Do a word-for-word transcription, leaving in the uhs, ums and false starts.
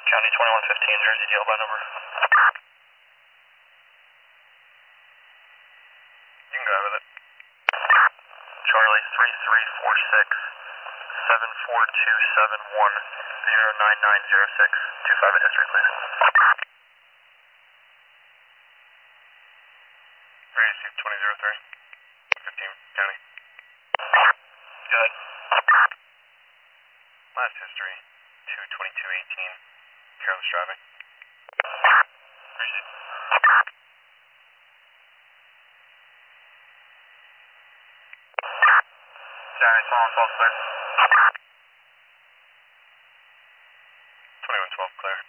County twenty-one fifteen, Jersey, deal by number. You can go ahead with it. Charlie three three four six, seven four two seven one, zero nine nine zero six. two five at history, please. Received twenty oh three, fifteen County. Go ahead. Last history, two twenty-two eighteen, careless driving. Received. County, twelve twelve clear. twenty-one twelve clear.